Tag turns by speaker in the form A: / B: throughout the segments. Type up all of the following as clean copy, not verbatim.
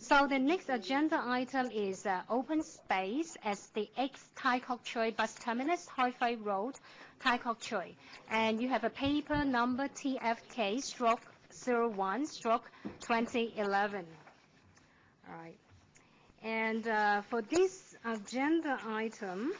A: So the next agenda item is open space as the ex-Tai Kok Tsui bus terminus, Hoi Fai Road, Tai Kok Tsui. And you have a paper number TFK/01/2011. All right. And for this agenda item,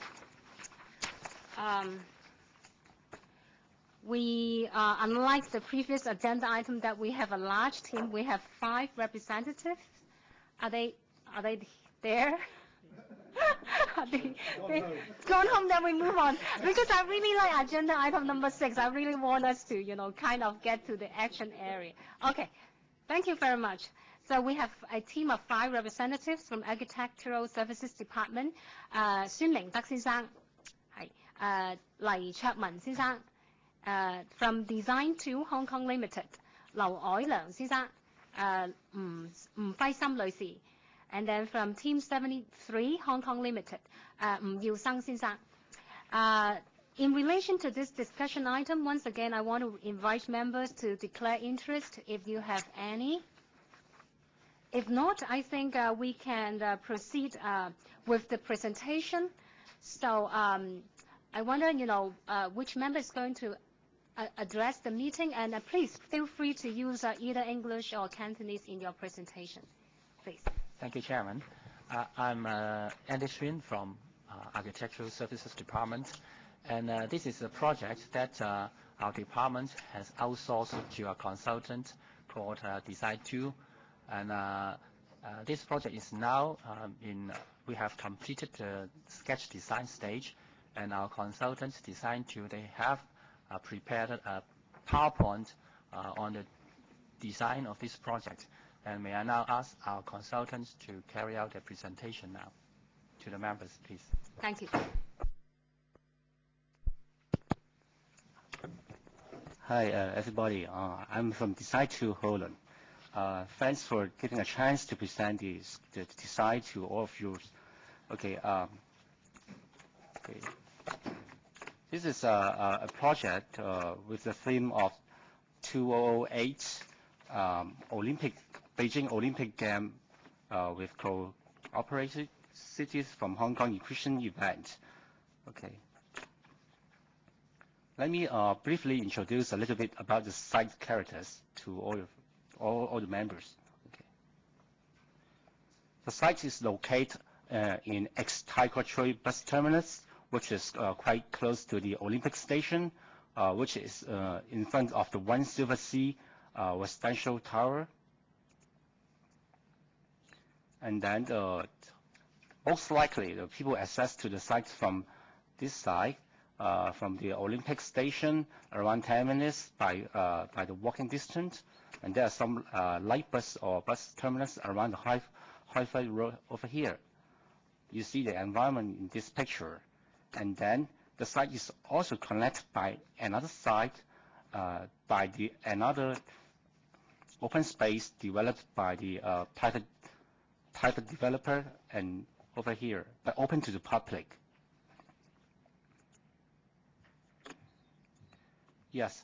A: we, unlike the previous agenda item that we have a large team, we have 5 representatives. Are they there? Are they gone home? Then we move on. Because I really like agenda item number 6. I really want us to, kind of get to the action area. Okay. Thank you very much. So we have a team of 5 representatives from Architectural Services Department. 孫明德先生，係黎卓文先生。From Design to Hong Kong Limited, 劉凱良先生，吳輝心女士 and then from Team 73 Hong Kong Limited, 吳耀生先生。In relation to this discussion item, once again, I want to invite members to declare interest if you have any. If not, I think we can proceed with the presentation. So I wonder, which member is going to address the meeting, and please feel free to use either English or Cantonese in your presentation. Please.
B: Thank you, Chairman. I'm Andy Xuan from Architectural Services Department, and this is a project that our department has outsourced to a consultant called Design2, and this project is now we have completed the sketch design stage, and our consultants Design2, they have prepared a PowerPoint on the design of this project. And may I now ask our consultants to carry out their presentation now to the members, please.
A: Thank you.
C: Hi, everybody. I'm from Design2 Holland. Thanks for giving a chance to present the design to all of you. Okay. This is a project with the theme of 2008 Beijing Olympic Game with cooperated cities from Hong Kong inclusion event. Okay. Let me briefly introduce a little bit about the site characters to all the members. Okay. The site is located in ex-Tai Kok Tsui bus terminus, which is quite close to the Olympic Station, which is in front of the One Silver Sea residential tower. And then most likely the people access to the site from this side, from the Olympic Station, around 10 minutes by the walking distance. And there are some light bus or bus terminals around the Hoi Fai Road over here. You see the environment in this picture. And then the site is also connected by another site, by another open space developed by the private developer, and over here, but open to the public. Yes,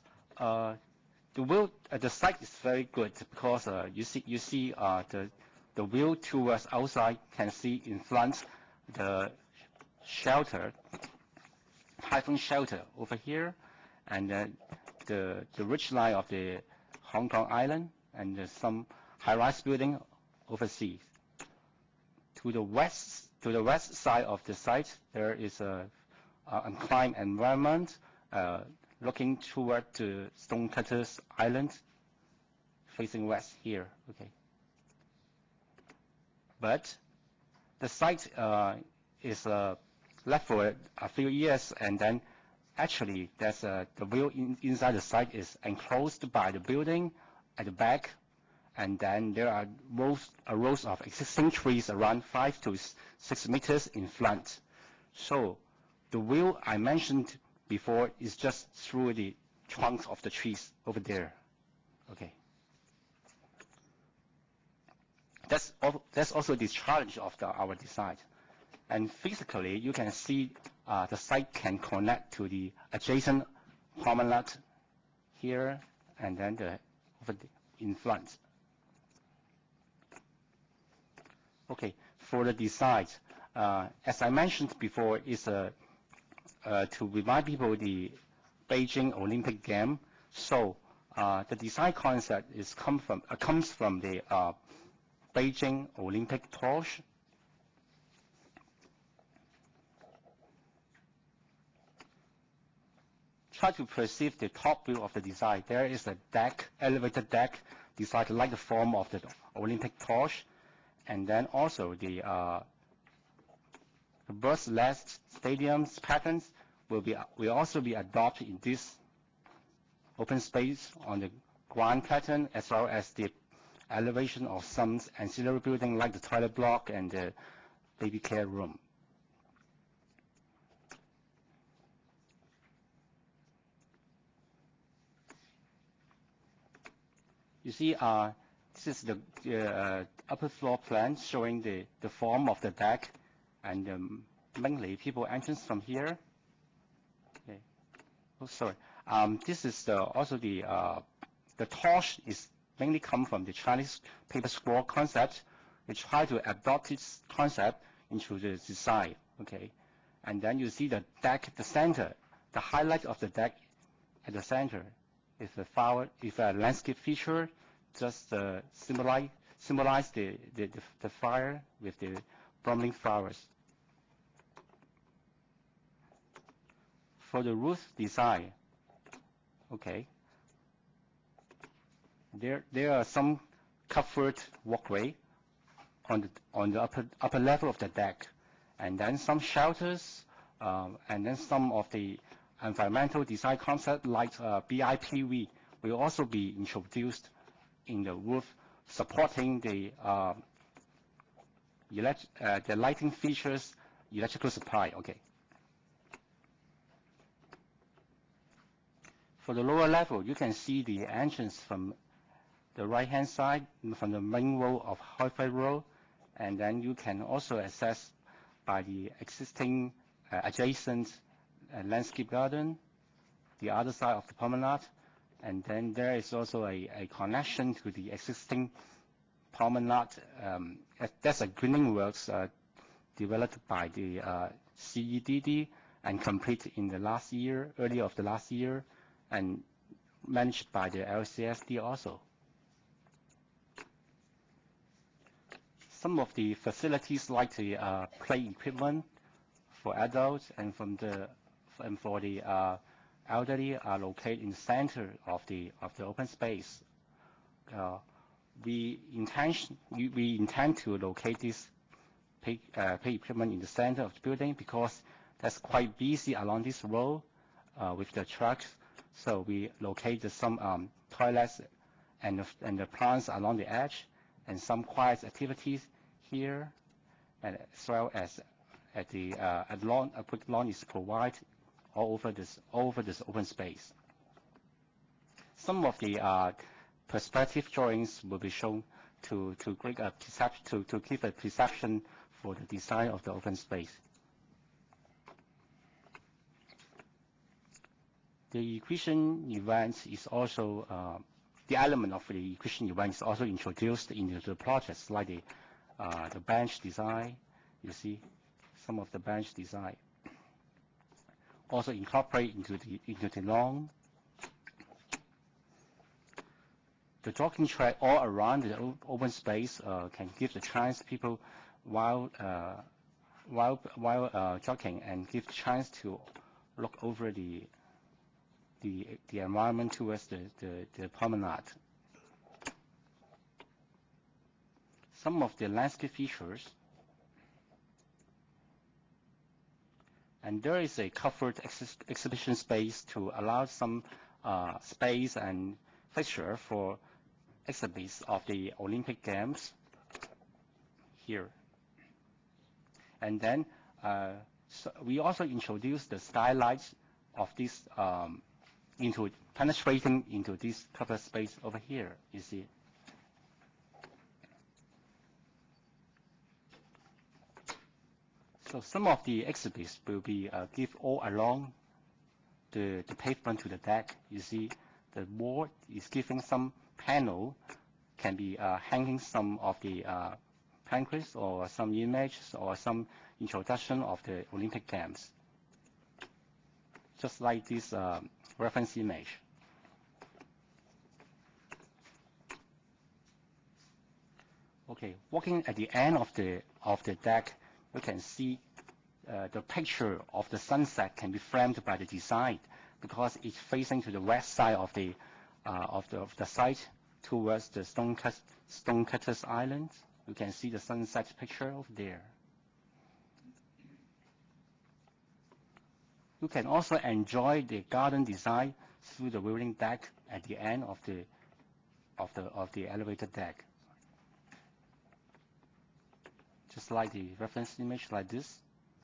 C: the site is very good because you see the view towards outside. Can see in front the shelter, typhoon shelter over here, and the ridge line of the Hong Kong Island, and some high-rise building overseas. To the west side of the site, there is a unclimbed environment looking toward the Stonecutters Island, facing west here. Okay. But the site is left for a few years, and then actually there's the view inside the site is enclosed by the building at the back, and then there are rows of existing trees around 5 to 6 meters in front. So the view I mentioned before is just through the trunks of the trees over there. Okay. That's also the challenge of our design. And physically, you can see the site can connect to the adjacent promenade here, and then in front. Okay, for the design, as I mentioned before, is to remind people the Beijing Olympic game. So the design concept comes from the Beijing Olympic torch. Try to perceive the top view of the design. There is a deck, elevated deck, designed like the form of the Olympic torch, and then also the burst-less stadiums patterns will also be adopted in this open space on the ground pattern, as well as the elevation of some ancillary building like the toilet block and the baby care room. You see, this is the upper floor plan showing the form of the deck, and mainly people entrance from here. Okay. Oh, sorry. This is also the torch is mainly come from the Chinese paper scroll concept. We try to adopt this concept into the design. Okay, and then you see the deck at the center. The highlight of the deck at the center is the flower, is a landscape feature, just symbolize the fire with the blooming flowers. For the roof design, okay, there are some covered walkway on the upper level of the deck, and then some shelters, and then some of the environmental design concept like BIPV will also be introduced in the roof, supporting the lighting features, electrical supply. Okay. For the lower level, you can see the entrance from the right-hand side, from the main road of Halfway Road, and then you can also access by the existing adjacent landscape garden, the other side of the promenade, and then there is also a connection to the existing promenade. That's a greening works developed by the CEDD and completed in the last year, early of the last year, and managed by the LCSD also. Some of the facilities like the play equipment for adults and for the elderly are located in the center of the open space. We intend to locate this play equipment in the center of the building because that's quite busy along this road with the trucks. So we located some toilets and the plants along the edge, and some quiet activities here, and as well as at the a quick lawn is provided all over this open space. Some of the perspective drawings will be shown to give a perception for the design of the open space. The equestrian event is also the element of the equestrian event is also introduced into the projects, like the bench design. You see some of the bench design also incorporate into the lawn. The jogging track all around the open space can give the chance people while jogging and give the chance to look over the environment towards the promenade. Some of the landscape features, and there is a covered exhibition space to allow some space and fixture for exhibits of the Olympic Games here. And then so we also introduced the skylights of this penetrating into this covered space over here, you see. So some of the exhibits will be give all along the pavement to the deck. You see the wall is giving some panel, can be hanging some of the pancreas or some images or some introduction of the Olympic Games. Just like this reference image. Okay, walking at the end of the deck, you can see the picture of the sunset can be framed by the design because it's facing to the west side of the site towards the Stonecutters Island. You can see the sunset picture over there. You can also enjoy the garden design through the viewing deck at the end of the elevator deck. Just like the reference image like this.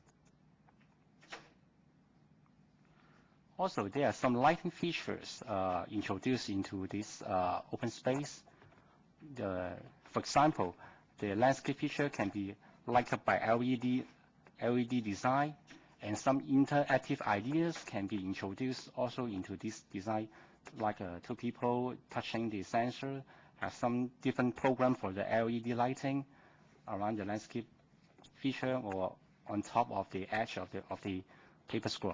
C: Also, there are some lighting features introduced into this open space. For example, the landscape feature can be lighted by LED design, and some interactive ideas can be introduced also into this design, like two people touching the sensor, have some different program for the LED lighting around the landscape feature or on top of the edge of the paper scroll.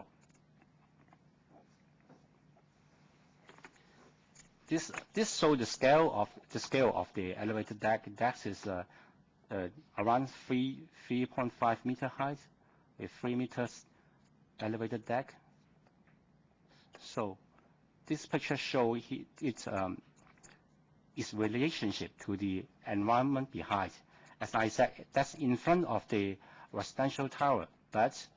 C: This shows the scale of the elevator deck. Deck is around 3.5 meter height, a 3 meters elevator deck. So this picture shows its relationship to the environment behind. As I said, that's in front of the residential tower, but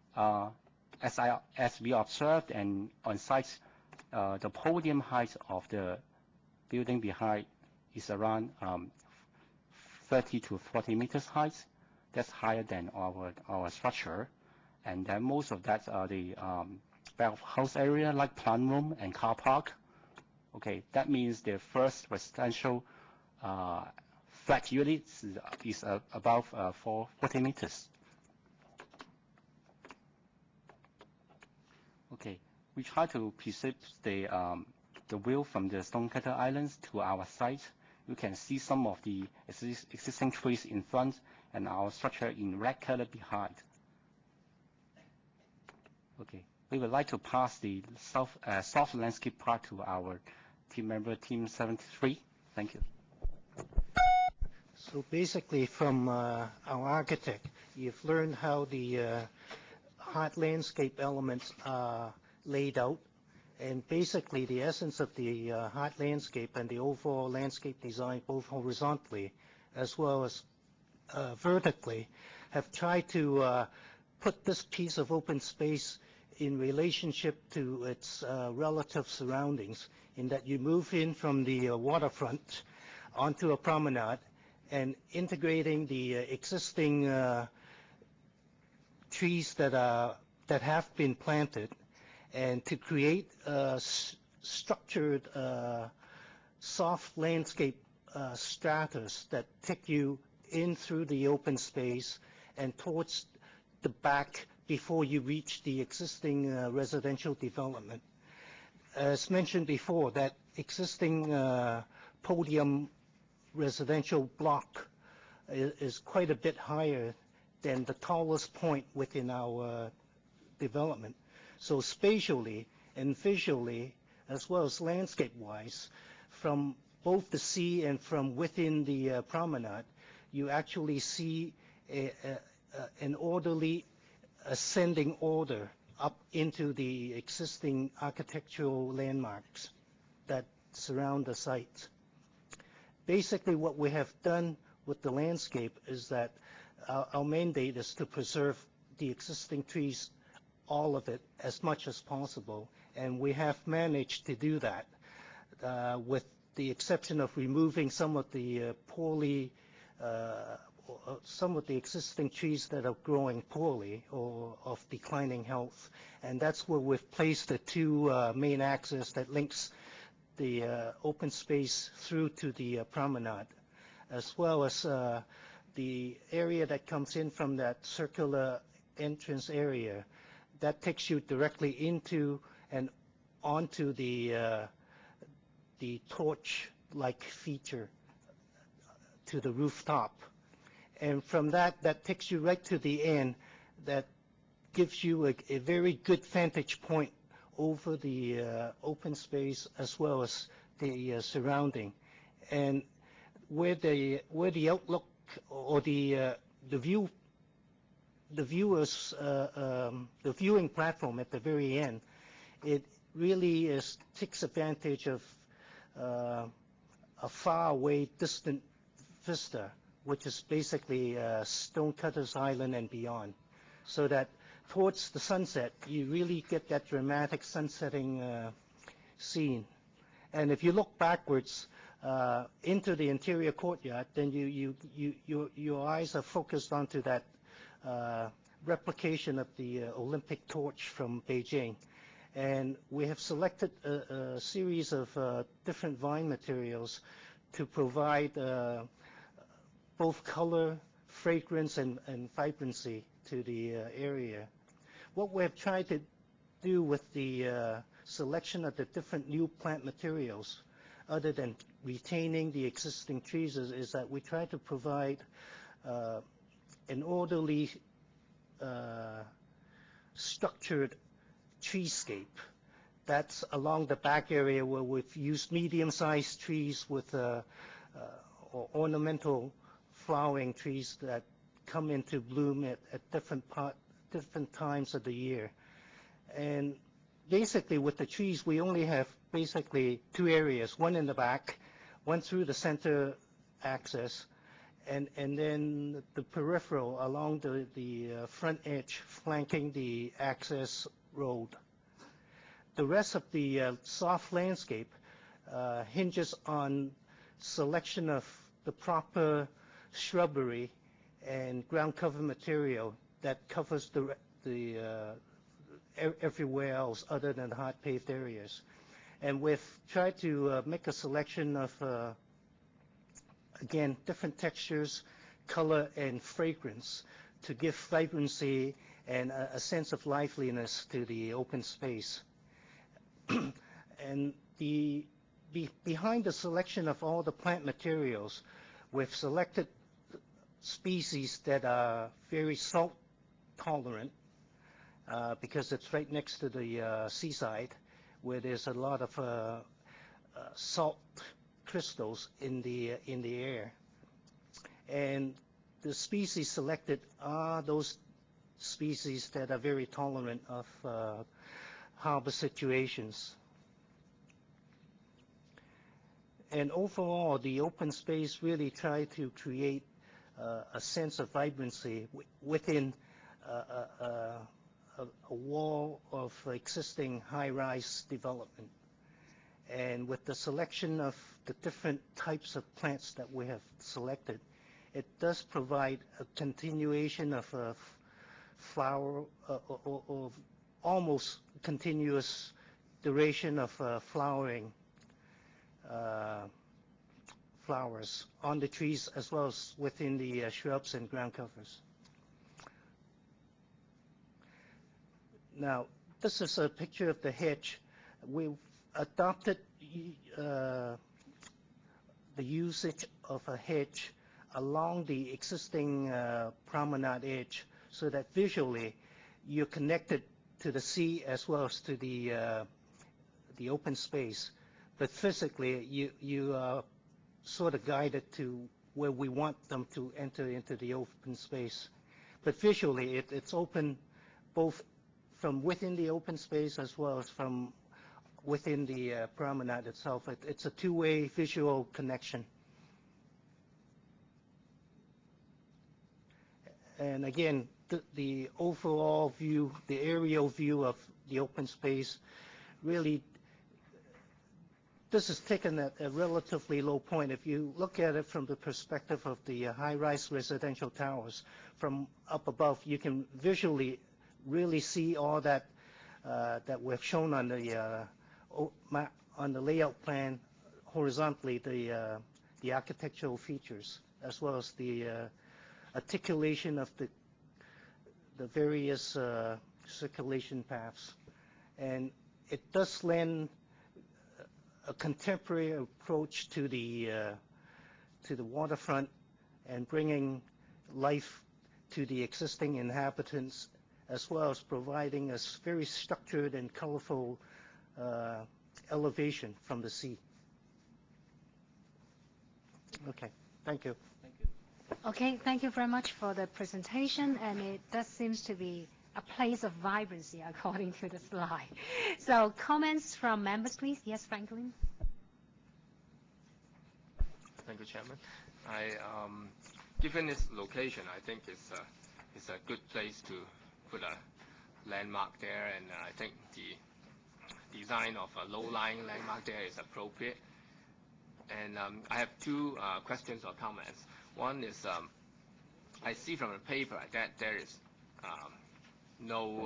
C: as we observed and on site, the podium height of the building behind is around 30 to 40 meters height. That's higher than our structure. And then most of that are the house area like plant room and car park. Okay, that means the first residential flat unit is above 40 meters. Okay, we try to preserve the view from the Stonecutter Islands to our site. You can see some of the existing trees in front and our structure in red color behind. Okay, we would like to pass the soft landscape part to our team member, Team 73. Thank you.
D: So basically, from our architect, you've learned how the hard landscape elements are laid out. And basically, the essence of the hard landscape and the overall landscape design, both horizontally as well as vertically, have tried to put this piece of open space in relationship to its relative surroundings, in that you move in from the waterfront onto a promenade and integrating the existing trees that have been planted, and to create structured soft landscape stratas that take you in through the open space and towards the back before you reach the existing residential development. As mentioned before, that existing podium residential block is quite a bit higher than the tallest point within our development. So spatially and visually, as well as landscape-wise, from both the sea and from within the promenade, you actually see an orderly ascending order up into the existing architectural landmarks that surround the site. Basically, what we have done with the landscape is that our mandate is to preserve the existing trees, all of it, as much as possible, and we have managed to do that, with the exception of removing some of the some of the existing trees that are growing poorly or of declining health. And that's where we've placed the two main axes that links the open space through to the promenade, as well as the area that comes in from that circular entrance area that takes you directly into and onto the torch-like feature to the rooftop. And from that takes you right to the end. That gives you a very good vantage point over the open space as well as the surrounding. And where the outlook or the viewing platform at the very end, it really takes advantage of a far away distant vista, which is basically Stonecutters Island and beyond, so that towards the sunset you really get that dramatic sunsetting scene. And if you look backwards into the interior courtyard, then your eyes are focused onto that replication of the Olympic torch from Beijing. And we have selected a series of different vine materials to provide both color, fragrance, and vibrancy to the area. What we have tried to do with the selection of the different new plant materials, other than retaining the existing trees, is that we try to provide an orderly, structured treescape. That's along the back area where we've used medium-sized trees with or ornamental flowering trees that come into bloom at different times of the year. And basically with the trees, we only have basically two areas, one in the back, one through the center access, and then the peripheral along the front edge flanking the access road. The rest of the soft landscape hinges on selection of the proper shrubbery and ground cover material that covers everywhere else other than the hard paved areas. And we've tried to make a selection of again, different textures, color, and fragrance to give vibrancy and a sense of liveliness to the open space. And behind the selection of all the plant materials, we've selected species that are very salt tolerant because it's right next to the seaside where there's a lot of salt crystals in the air. And the species selected are those species that are very tolerant of harbor situations. And overall, the open space really tried to create a sense of vibrancy within a wall of existing high-rise development. And with the selection of the different types of plants that we have selected, it does provide a continuation of a flower or almost continuous duration of flowering flowers on the trees as well as within the shrubs and ground covers. Now, this is a picture of the hedge. We've adopted the usage of a hedge along the existing promenade edge so that visually you're connected to the sea as well as to the open space. But physically, you are sort of guided to where we want them to enter into the open space. But visually, it's open both from within the open space as well as from within the promenade itself. It's a two-way visual connection. And again, the overall view, the aerial view of the open space, really, this is taken at a relatively low point. If you look at it from the perspective of the high-rise residential towers, from up above, you can visually really see all that that we've shown on the layout plan horizontally, the architectural features, as well as the articulation of the various circulation paths. And it does lend a contemporary approach to the waterfront and bringing life to the existing inhabitants, as well as providing a very structured and colorful elevation from the sea. Okay, thank you.
A: Okay, thank you very much for the presentation, and it does seems to be a place of vibrancy according to the slide. So comments from members, please. Yes, Franklin.
E: Thank you, Chairman. Given its location, I think it's a good place to put a landmark there, and I think the design of a low-lying landmark there is appropriate. And I have two questions or comments. One is I see from the paper that there is no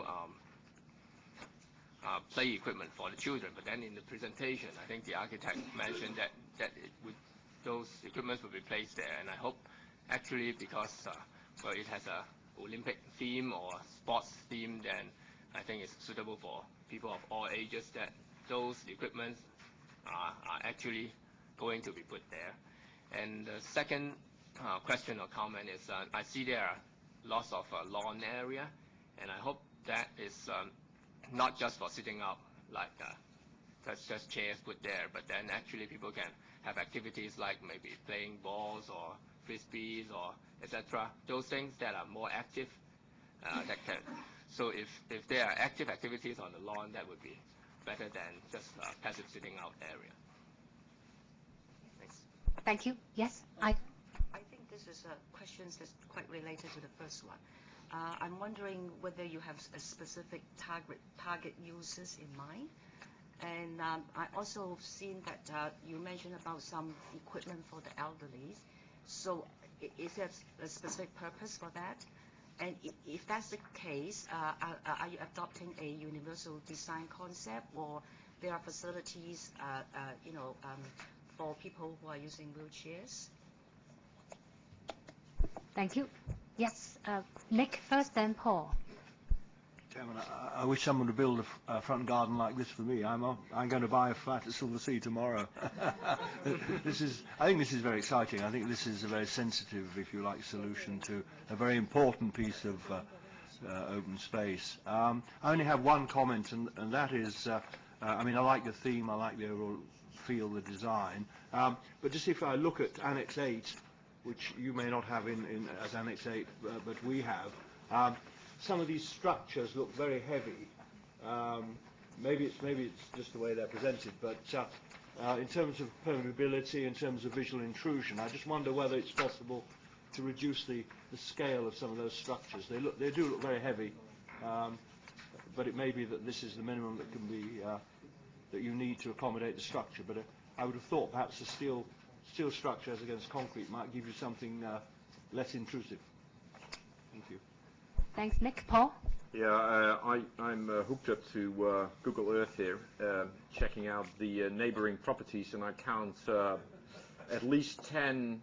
E: play equipment for the children, but then in the presentation, I think the architect mentioned that those equipments will be placed there, and I hope actually because well, it has a Olympic theme or sports theme, then I think it's suitable for people of all ages that those equipments are actually going to be put there. And the second question or comment is I see there are lots of lawn area, and I hope that is not just for sitting out, like that's just chairs put there, but then actually people can have activities like maybe playing balls or frisbees or etc. Those things that are more active. So if there are active activities on the lawn, that would be better than just passive sitting out area. Thanks.
A: Thank you. Yes,
F: I think this is a question that's quite related to the first one. I'm wondering whether you have a specific target users in mind. And I also seen that you mentioned about some equipment for the elderly. So is there a specific purpose for that? And if that's the case, are you adopting a universal design concept, or there are facilities, for people who are using wheelchairs?
A: thank you. Yes, Nick first, then Paul.
G: Chairman, I wish someone would build a front garden like this for me. I'm going to buy a flat at Silver Sea tomorrow. I think this is very exciting. I think this is a very sensitive, if you like, solution to a very important piece of open space. I only have one comment, and that is, I mean, I like the theme, I like the overall feel, the design. But just if I look at Annex 8, which you may not have as Annex 8, but we have, some of these structures look very heavy. Maybe it's just the way they're presented, but in terms of permeability, in terms of visual intrusion, I just wonder whether it's possible to reduce the scale of some of those structures. They do look very heavy, but it may be that this is the minimum that can be that you need to accommodate the structure. But I would have thought perhaps a steel structure as against concrete might give you something less intrusive. Thank you.
A: Thanks, Nick. Paul?
H: Yeah, I'm hooked up to Google Earth here, checking out the neighboring properties, and I count at least 10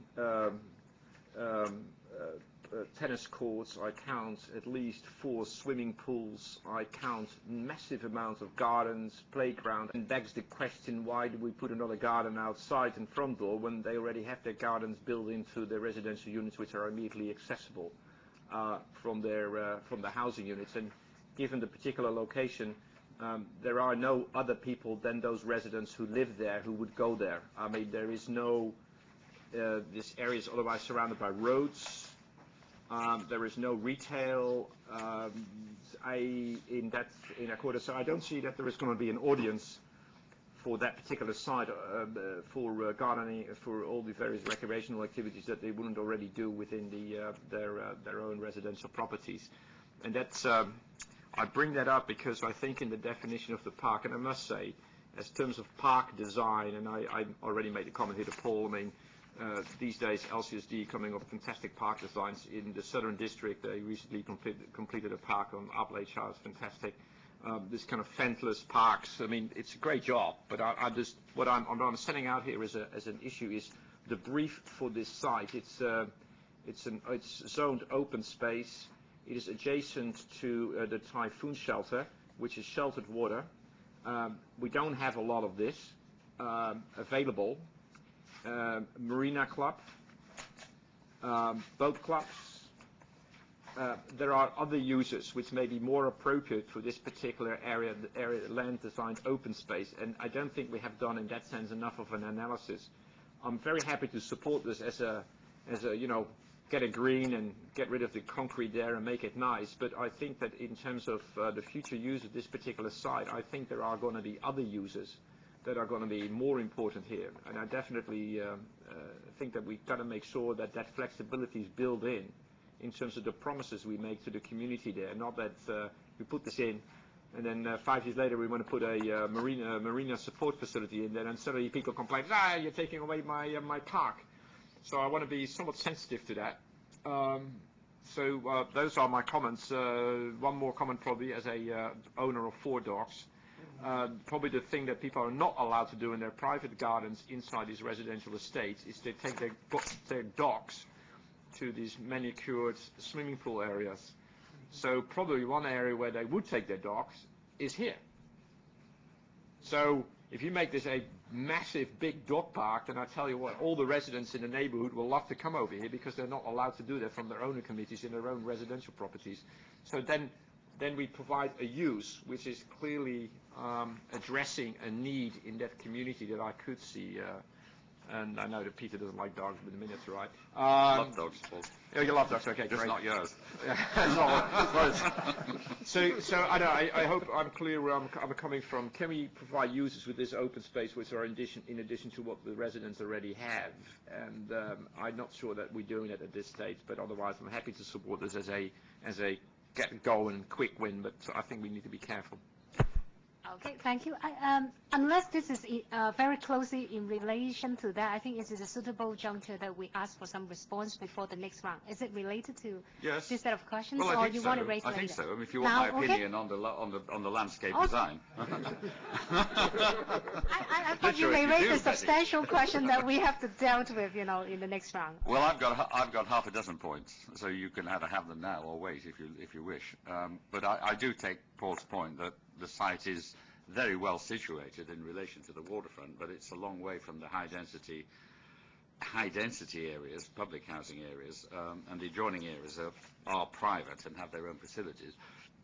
H: tennis courts. I count at least 4 swimming pools. I count massive amounts of gardens, playground, and begs the question, why do we put another garden outside and front door when they already have their gardens built into their residential units, which are immediately accessible from the housing units? And given the particular location, there are no other people than those residents who live there who would go there. I mean, there is no. This area is otherwise surrounded by roads. There is no retail in a quarter, so I don't see that there is going to be an audience for that particular site for gardening, for all the various recreational activities that they wouldn't already do within their own residential properties. And that's I bring that up because I think in the definition of the park, and I must say, as terms of park design, and I already made a comment here to Paul. I mean, these days LCSD coming up with fantastic park designs. In the Southern District, they recently completed a park on Appley House, fantastic. This kind of fenceless parks. I mean, it's a great job, but what I'm setting out here as an issue is the brief for this site. It's zoned open space. It is adjacent to the typhoon shelter, which is sheltered water. We don't have a lot of this available. Marina club, boat clubs, there are other uses which may be more appropriate for this particular area land designed open space, and I don't think we have done in that sense enough of an analysis. I'm very happy to support this as a get it green and get rid of the concrete there and make it nice, but I think that in terms of the future use of this particular site, I think there are going to be other uses that are going to be more important here, and I definitely think that we've got to make sure that that flexibility is built in terms of the promises we make to the community there, not that we put this in and then 5 years later we want to put a marina support facility in there, and suddenly people complain, you're taking away my park. So I want to be somewhat sensitive to that. So those are my comments. One more comment probably as a owner of 4 dogs. Probably the thing that people are not allowed to do in their private gardens inside these residential estates is they take their dogs to these manicured swimming pool areas. So probably one area where they would take their dogs is here. So if you make this a massive big dog park, then I tell you what, all the residents in the neighborhood will love to come over here because they're not allowed to do that from their owner committees in their own residential properties. So then we provide a use which is clearly addressing a need in that community that I could see. And I know that Peter doesn't like dogs, but the minutes, right?
I: Love dogs, Paul.
H: Yeah, you love dogs, okay,
I: Just
H: great.
I: not yours.
H: So I hope I'm clear where I'm coming from. Can we provide users with this open space which are in addition to what the residents already have? And I'm not sure that we're doing it at this stage, but otherwise I'm happy to support this as a get-going quick win, but I think we need to be careful.
A: Okay, thank you. Unless this is very closely in relation to that, I think it is a suitable juncture that we ask for some response before the next round. Is it related to this set of questions,
I: well,
A: or you want to raise later?
I: I think so. I mean, if you want my opinion on the landscape design.
A: I thought you may raise a substantial question that we have to deal with, in the next round.
I: Well, I've got half a dozen points, so you can either have them now or wait if you wish. But I do take Paul's point that the site is very well situated in relation to the waterfront, but it's a long way from the high density areas, public housing areas, and the adjoining areas are private and have their own facilities.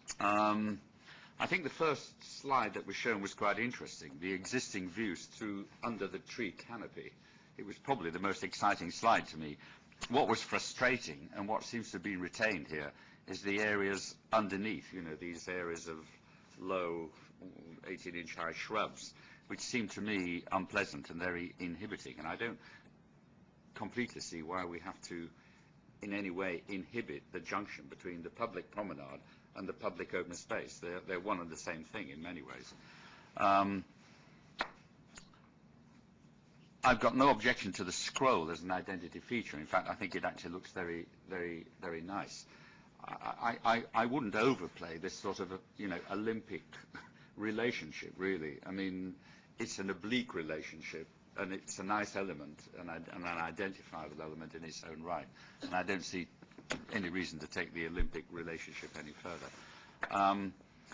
I: I think the first slide that was shown was quite interesting, the existing views through under the tree canopy. It was probably the most exciting slide to me. What was frustrating and what seems to be retained here is the areas underneath, these areas of low 18-inch high shrubs, which seem to me unpleasant and very inhibiting. And I don't completely see why we have to in any way inhibit the junction between the public promenade and the public open space. They're one and the same thing in many ways. I've got no objection to the scroll as an identity feature. In fact, I think it actually looks very, very, very nice. I wouldn't overplay this sort of Olympic relationship, really. I mean, it's an oblique relationship, and it's a nice element, and an identifiable element in its own right. And I don't see any reason to take the Olympic relationship any further.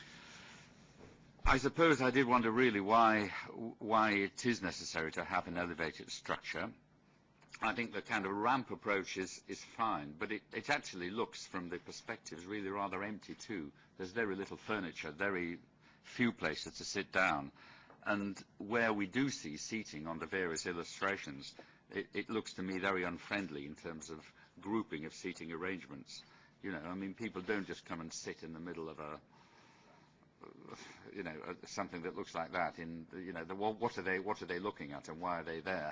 I: I suppose I did wonder really why it is necessary to have an elevated structure. I think the kind of ramp approach is fine, but it actually looks, from the perspectives, really rather empty too. There's very little furniture, very few places to sit down, and where we do see seating on the various illustrations, it looks to me very unfriendly in terms of grouping of seating arrangements. I mean, people don't just come and sit in the middle of something that looks like that. What are they looking at, and why are they there?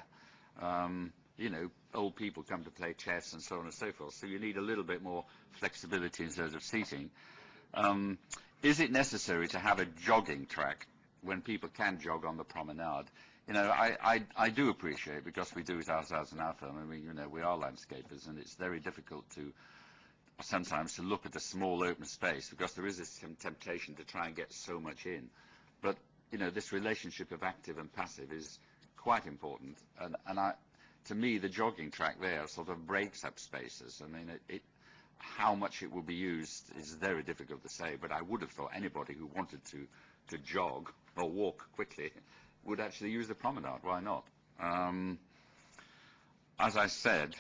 I: Old people come to play chess and so on and so forth. So you need a little bit more flexibility in terms of seating. Is it necessary to have a jogging track when people can jog on the promenade? I do appreciate, because we do it ourselves in our firm, and we are landscapers, and it's very difficult sometimes to look at a small open space, because there is this temptation to try and get so much in. But this relationship of active and passive is quite important, and to me, the jogging track there sort of breaks up spaces. I mean, how much it will be used is very difficult to say, but I would have thought anybody who wanted to jog or walk quickly would actually use the promenade. Why not? As I said,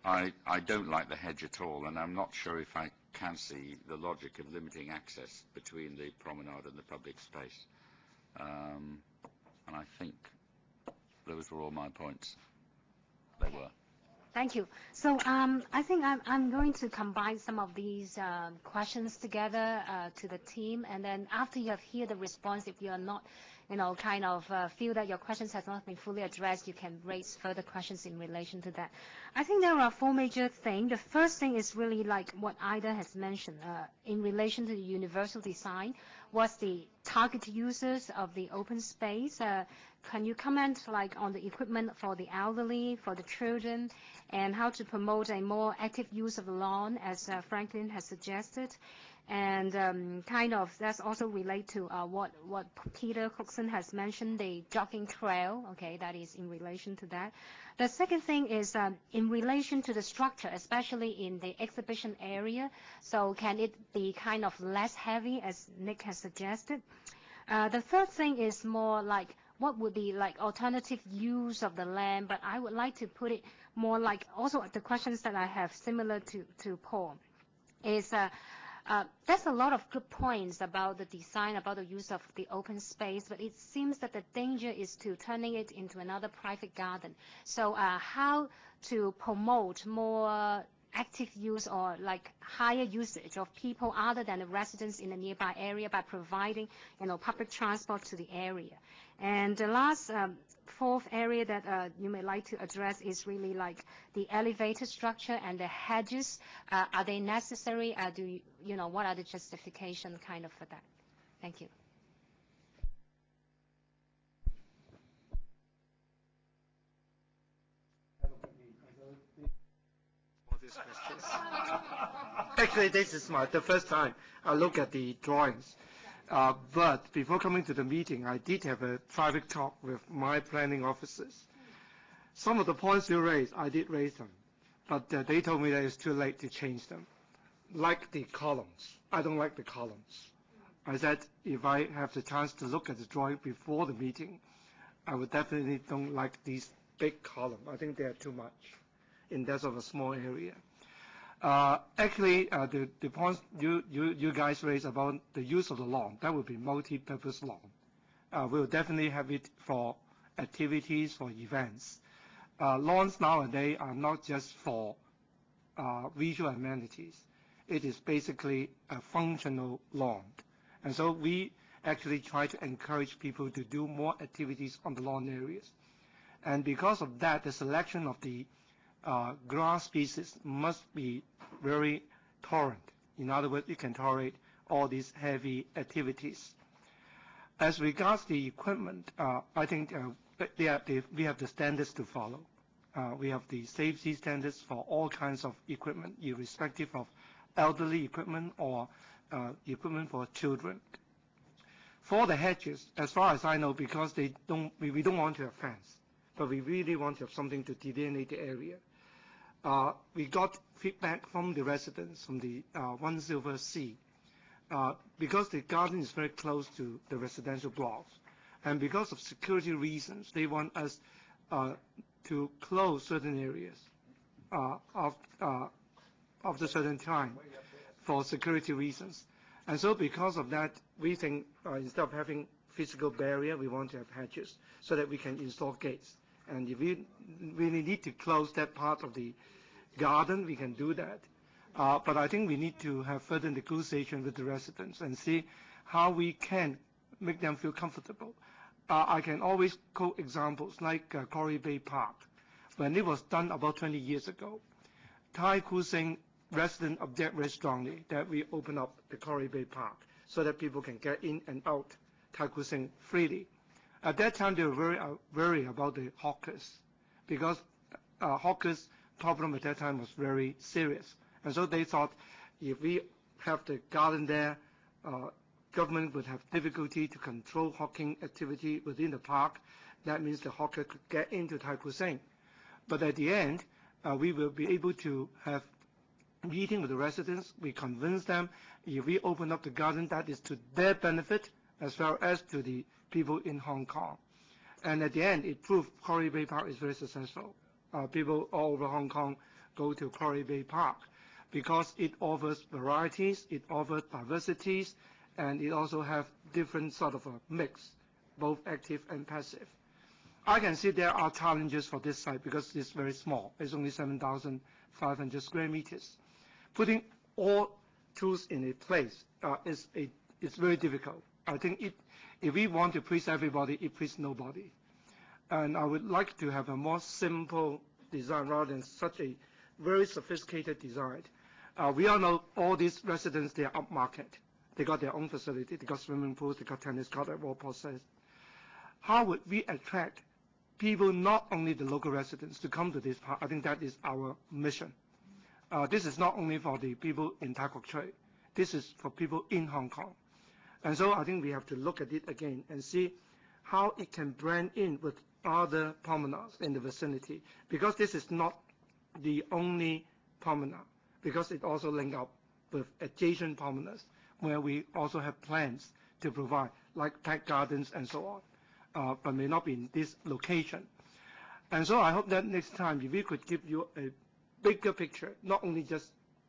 I: I don't like the hedge at all, and I'm not sure if I can see the logic of limiting access between the promenade and the public space. And I think those were all my points. They were.
A: Thank you. So I think I'm going to combine some of these questions together to the team, and then after you have heard the response, if you are not, kind of feel that your questions have not been fully addressed, you can raise further questions in relation to that. I think there are four major things. The first thing is really like what Ida has mentioned in relation to the universal design. What's the target users of the open space? Can you comment like on the equipment for the elderly, for the children, and how to promote a more active use of the lawn, as Franklin has suggested? And kind of that's also relate to what Peter Cookson has mentioned, the jogging trail, okay, that is in relation to that. The second thing is in relation to the structure, especially in the exhibition area. So can it be kind of less heavy, as Nick has suggested? The third thing is more like what would be like alternative use of the land, but I would like to put it more like also the questions that I have similar to Paul is there's a lot of good points about the design, about the use of the open space, but it seems that the danger is to turning it into another private garden. So how to promote more active use or like higher usage of people other than the residents in the nearby area by providing, public transport to the area. And the last fourth area that you may like to address is really like the elevator structure and the hedges. Are they necessary? What are the justification kind of for that? Thank you.
J: Actually, this is the first time I look at the drawings. But before coming to the meeting, I did have a private talk with my planning officers. Some of the points you raised, I did raise them, but they told me that it's too late to change them. Like the columns. I don't like the columns. I said if I have the chance to look at the drawing before the meeting, I would definitely don't like these big columns. I think they are too much in that sort of a small area. Actually, the points you guys raised about the use of the lawn, that would be multi-purpose lawn. We'll definitely have it for activities, for events. Lawns nowadays are not just for visual amenities. It is basically a functional lawn. And so we actually try to encourage people to do more activities on the lawn areas. And because of that, the selection of the grass species must be very tolerant. In other words, it can tolerate all these heavy activities. As regards the equipment, I think we have the standards to follow. We have the safety standards for all kinds of equipment, irrespective of elderly equipment or equipment for children. For the hedges, as far as I know, because we don't want to have fence, but we really want to have something to delineate the area. We got feedback from the residents from the One Silver Sea. Because the garden is very close to the residential blocks, and because of security reasons, they want us to close certain areas of the certain time for security reasons. And so because of that, we think instead of having physical barrier, we want to have hedges so that we can install gates. And if we really need to close that part of the garden, we can do that. But I think we need to have further negotiation with the residents and see how we can make them feel comfortable. I can always quote examples like Quarry Bay Park. When it was done about 20 years ago, Tai Koo Sing residents object very strongly that we open up the Quarry Bay Park so that people can get in and out Tai Koo Sing freely. At that time, they were very worried about the hawkers because hawkers' problem at that time was very serious. And so they thought if we have the garden there, government would have difficulty to control hawking activity within the park. That means the hawker could get into Tai Koo Sing. But at the end, we will be able to have meeting with the residents. We convince them if we open up the garden, that is to their benefit as well as to the people in Hong Kong. And at the end, it proved Quarry Bay Park is very successful. People all over Hong Kong go to Quarry Bay Park because it offers varieties, it offers diversities, and it also have different sort of a mix, both active and passive. I can see there are challenges for this site because it's very small. It's only 7,500 square meters. Putting all tools in a place is very difficult. I think if we want to please everybody, it please nobody. And I would like to have a more simple design rather than such a very sophisticated design. We all know all these residents, they are upmarket. They got their own facility, they got swimming pools, they got tennis court at all process. How would we attract people, not only the local residents, to come to this park? I think that is our mission. This is not only for the people in Tai Kok Tsui. This is for people in Hong Kong. And so I think we have to look at it again and see how it can blend in with other promenades in the vicinity, because this is not the only promenade, because it also links up with adjacent promenades where we also have plans to provide, like Peck Gardens and so on, but may not be in this location. And so I hope that next time, if we could give you a bigger picture, not only just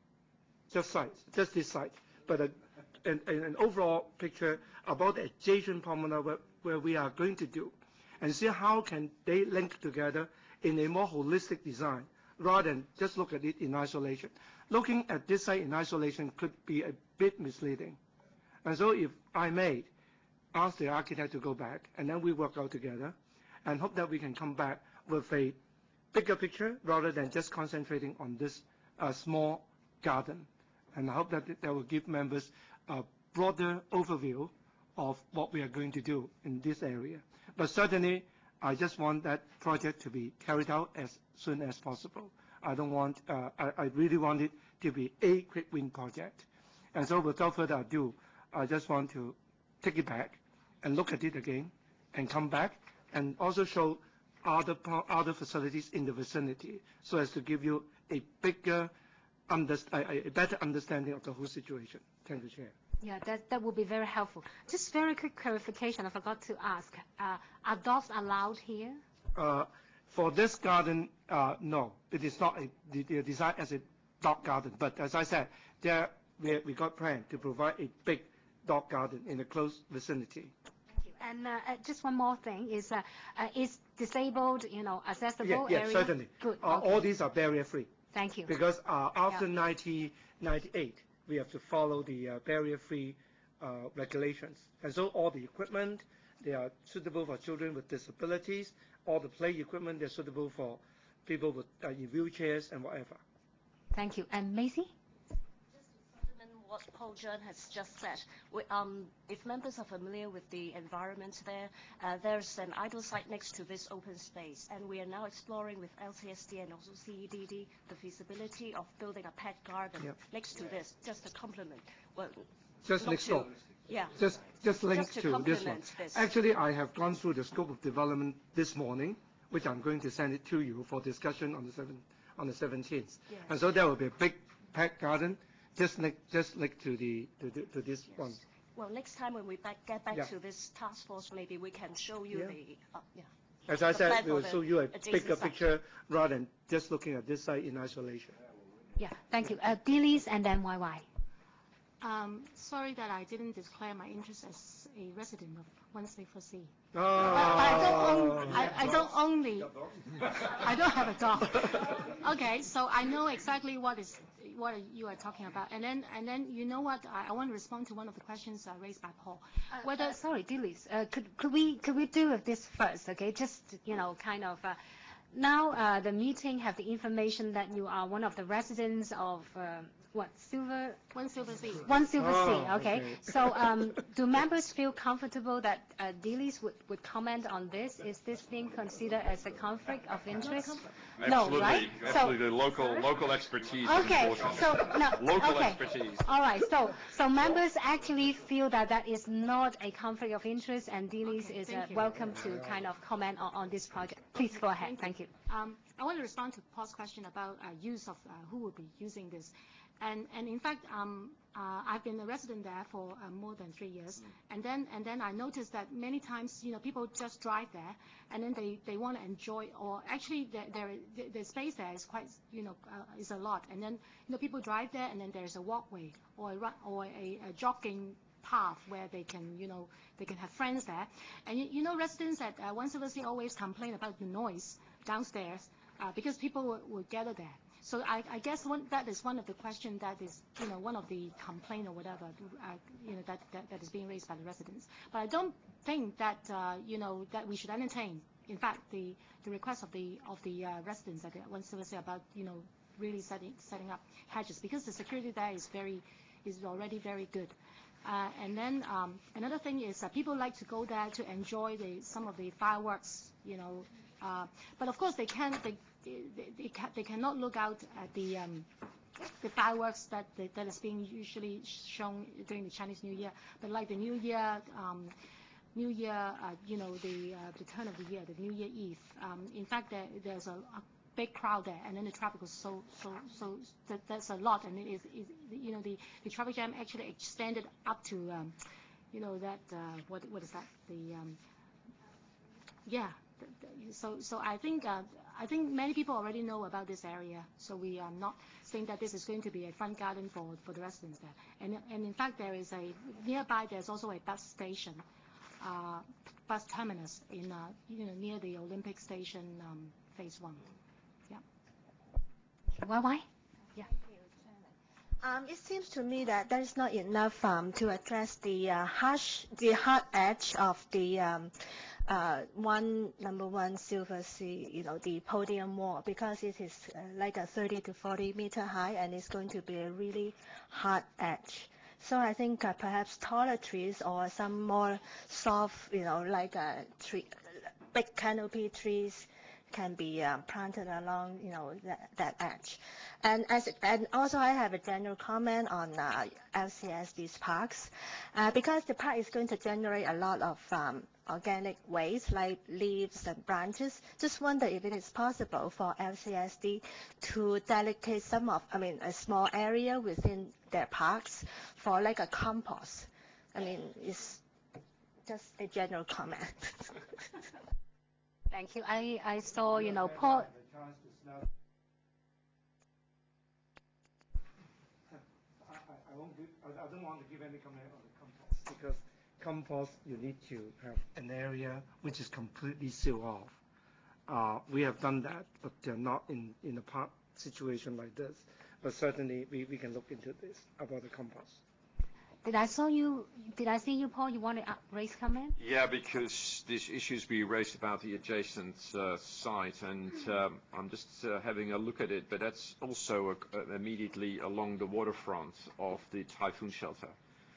J: sites, just this site, but an overall picture about the adjacent promenade where we are going to do, and see how can they link together in a more holistic design, rather than just look at it in isolation. Looking at this site in isolation could be a bit misleading. And so if I may ask the architect to go back, and then we work out together, and hope that we can come back with a bigger picture rather than just concentrating on this small garden. And I hope that will give members a broader overview of what we are going to do in this area. But certainly, I just want that project to be carried out as soon as possible. I don't want, I really want it to be a quick win project. And so without further ado, I just want to take it back and look at it again and come back and also show other facilities in the vicinity, so as to give you a bigger, a better understanding of the whole situation. Thank you, Chair.
A: Yeah, that would be very helpful. Just very quick clarification, I forgot to ask. Are dogs allowed here?
J: For this garden, no. It is not designed as a dog garden. But as I said, we got planned to provide a big dog garden in a close vicinity.
A: Thank you. And just one more thing is disabled, accessible area?
J: Yeah, certainly.
A: Good.
J: All these are barrier-free.
A: Thank you.
J: Because after 1998, we have to follow the barrier-free regulations. And so all the equipment, they are suitable for children with disabilities. All the play equipment, they're suitable for people with in wheelchairs and whatever.
A: Thank you. And Macy?
F: What Paul John has just said. If members are familiar with the environment there, there's an idle site next to this open space, and we are now exploring with LCSD and also CEDD the feasibility of building a pet garden next to this, just to complement. Well,
J: just next door.
F: Yeah.
J: Just linked
F: to
J: this one. Actually, I have gone through the scope of development this morning, which I'm going to send it to you for discussion on the 17th. Yes. And so there will be a big pet garden. Just linked to this one.
F: Well, next time when we get back to this task force, maybe we can show you
J: As I said, we will show you a bigger picture rather than just looking at this site in isolation.
A: Yeah, thank you. Dilys and then YY.
K: Sorry that I didn't declare my interest as a resident of Wednesday for Sea.
J: Oh.
K: I don't have a dog. Okay, so I know exactly what you are talking about. And then you know what? I want to respond to one of the questions raised by Paul.
A: Sorry, Dilys. Could we do this first? Okay, just kind of. Now the meeting have the information that you are one of the residents of One Silver Sea. One Silver Sea. Okay. So do members feel comfortable that Dilys would comment on this? Is this being considered as a conflict of interest?
L: Absolutely.
A: No, right?
L: Absolutely. Local expertise.
A: Okay. So no.
L: Local expertise.
A: All right. So members actually feel that is not a conflict of interest, and Dilys is welcome to kind of comment on this project. Please go ahead. Thank you.
K: I want to respond to Paul's question about use of who will be using this. And in fact, I've been a resident there for more than 3 years, and then I noticed that many times, people just drive there, and then they want to enjoy, or actually the space there is quite, is a lot, and then people drive there, and then there's a walkway or a jogging path where they can, they can have friends there, and residents at One Silversea always complain about the noise downstairs because people will gather there. So I guess that is one of the questions that is, one of the complaint or whatever, that is being raised by the residents. But I don't think that, that we should entertain, in fact, the request of the residents at One Silversea about, really setting up hedges, because the security there is already very good. And then another thing is that people like to go there to enjoy some of the fireworks, but of course they cannot look out at the fireworks that is being usually shown during the Chinese New Year. But like the New Year, the turn of the year, the New Year Eve. In fact, there's a big crowd there, and then the traffic was so that's a lot, and it is the traffic jam actually extended up to that what is that So I think many people already know about this area, so we are not saying that this is going to be a front garden for the residents there. And in fact, there is nearby. There's also a bus station, bus terminus in near the Olympic Station, Phase 1. Yeah.
A: Why?
K: Yeah.
M: It seems to me that there is not enough to address the hard edge of the number one Silversea, the podium wall, because it is like a 30 to 40 meter high, and it's going to be a really hard edge. So I think perhaps taller trees or some more soft, like big canopy trees can be planted along, that edge. And also I have a general comment on LCSD's parks, because the park is going to generate a lot of organic waste like leaves and branches. Just wonder if it is possible for LCSD to dedicate a small area within their parks for like a compost. It's just a general comment.
A: Thank you. I saw, Paul.
J: I don't want to give any comment on the compost, because compost, you need to have an area which is completely sealed off. We have done that, but they're not in a park situation like this. But certainly we can look into this about the compost.
A: Did I see you, Paul? You want to raise comment?
H: Yeah, because this issue's being raised about the adjacent site, and I'm just having a look at it, but that's also immediately along the waterfront of the typhoon shelter.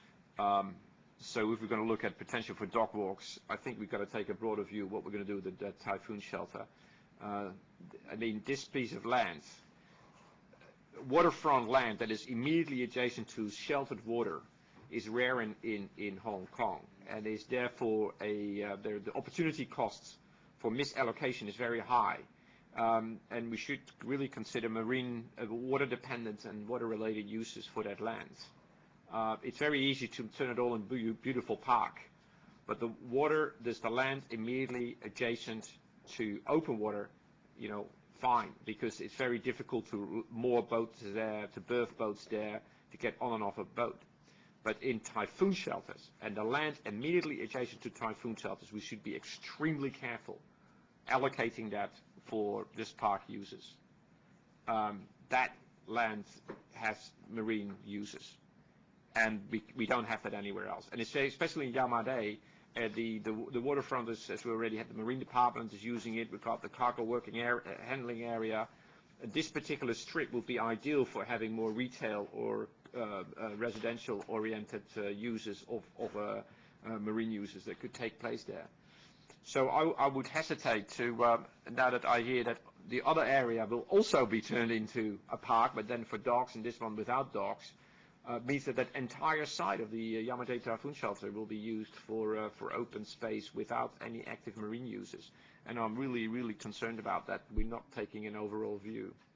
H: So if we're going to look at potential for dog walks, I think we've got to take a broader view of what we're going to do with the typhoon shelter. This piece of land, waterfront land that is immediately adjacent to sheltered water, is rare in Hong Kong, and is therefore the opportunity costs for misallocation is very high, and we should really consider marine water dependent and water related uses for that land. It's very easy to turn it all into beautiful park, but the land immediately adjacent to open water, fine, because it's very difficult to moor boats there, to berth boats there, to get on and off a boat. But in typhoon shelters, and the land immediately adjacent to typhoon shelters, we should be extremely careful allocating that for this park uses. That land has marine uses, and we don't have that anywhere else. And especially in Yamadei, the waterfront is, as we already had, the marine department is using it. We've got the cargo working handling area. This particular strip would be ideal for having more retail or residential-oriented uses of marine uses that could take place there. So I would hesitate to, now that I hear that the other area will also be turned into a park, but then for dogs, and this one without dogs, means that entire side of the Yamadei Typhoon Shelter will be used for open space without any active marine uses. And I'm really, really concerned about that. We're not taking an overall view.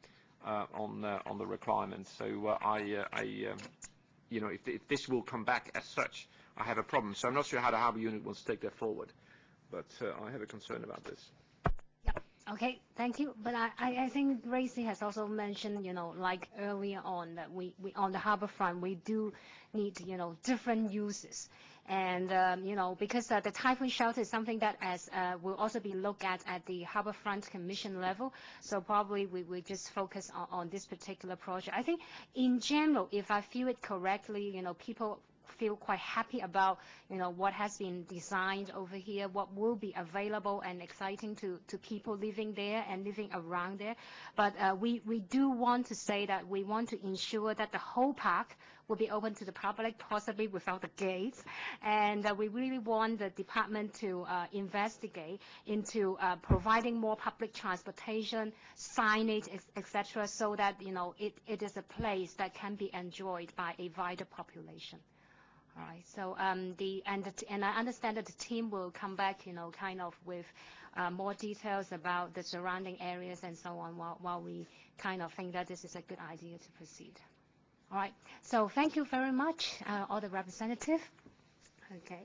H: on the requirements. So you know, if this will come back as such, I have a problem. So I'm not sure how the harbour unit will take that forward, but I have a concern about this.
A: Okay, thank you. But I think Gracie has also mentioned, you know, like earlier on, that we on the harbour front, we do need, you know, different uses. And, you know, because the typhoon shelter is something that will also be looked at the Harbourfront Commission level. So probably we just focus on this particular project. I think in general, if I feel it correctly, you know, people feel quite happy about, you know, what has been designed over here, what will be available and exciting to people living there and living around there. But we do want to say that we want to ensure that the whole park will be open to the public, possibly without the gates. And we really want the department to investigate into providing more public transportation, signage, etc., so that, you know, it is a place that can be enjoyed by a wider population. All right. So and I understand that the team will come back, you know, kind of with more details about the surrounding areas and so on, while we kind of think that this is a good idea to proceed. All right. So thank you very much, all the representatives. Okay.